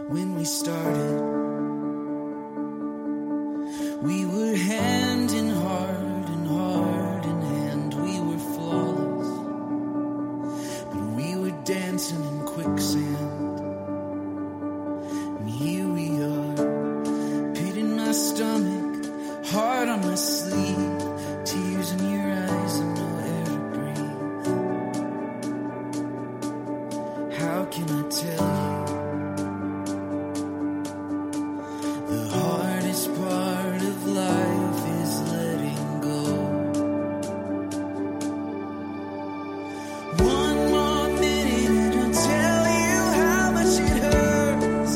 when we started. We were hand in heart and heart in hand. We were flawless, but we were dancing in quicksand. And here we are, pit in my stomach, heart on my sleeve, tears in your eyes and no air to breathe. How can I tell you? The hardest part of life is letting go. One more minute and I'll tell you how much it hurts.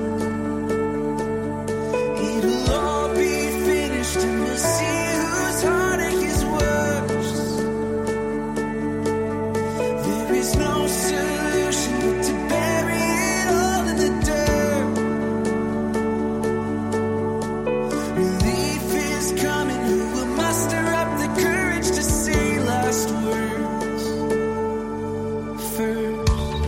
It'll all be finished and we'll see whose heartache is worse. There is no solution but to bury it all in the dirt. Relief is coming, who will muster up the courage to say last words first?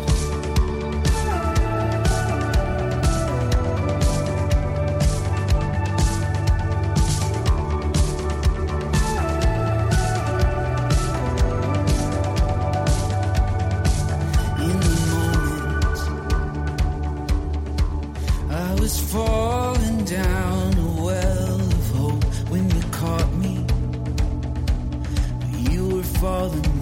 In the moment, I was falling down a well of hope when you caught me. You were falling